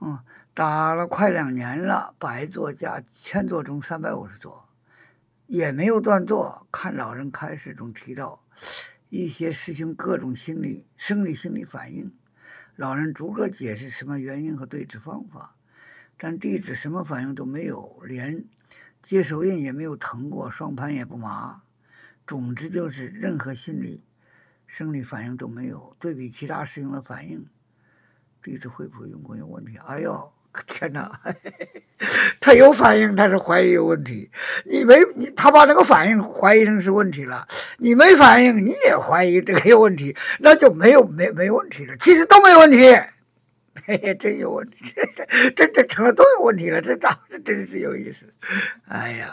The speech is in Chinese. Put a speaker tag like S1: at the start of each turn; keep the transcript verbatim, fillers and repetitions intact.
S1: 嗯，打了快两年了，百座加千座中三百五十座，也没有断座。看老人开示中提到，一些师兄各种心理、生理心理反应，老人逐个解释什么原因和对治方法，但弟子什么反应都没有，连接手印也没有疼过，双盘也不麻。总之就是任何心理、生理反应都没有。对比其他师兄的反应，弟子会不会用功有问题？哎呦，天哪！他有反应，他是怀疑有问题。你没你，他把这个反应怀疑成是问题了。你没反应，你也怀疑这个有问题，那就没有没没问题了。其实都没问题，嘿嘿，真有问题，这这这成了都有问题了。这咋这真是有意思？哎呀！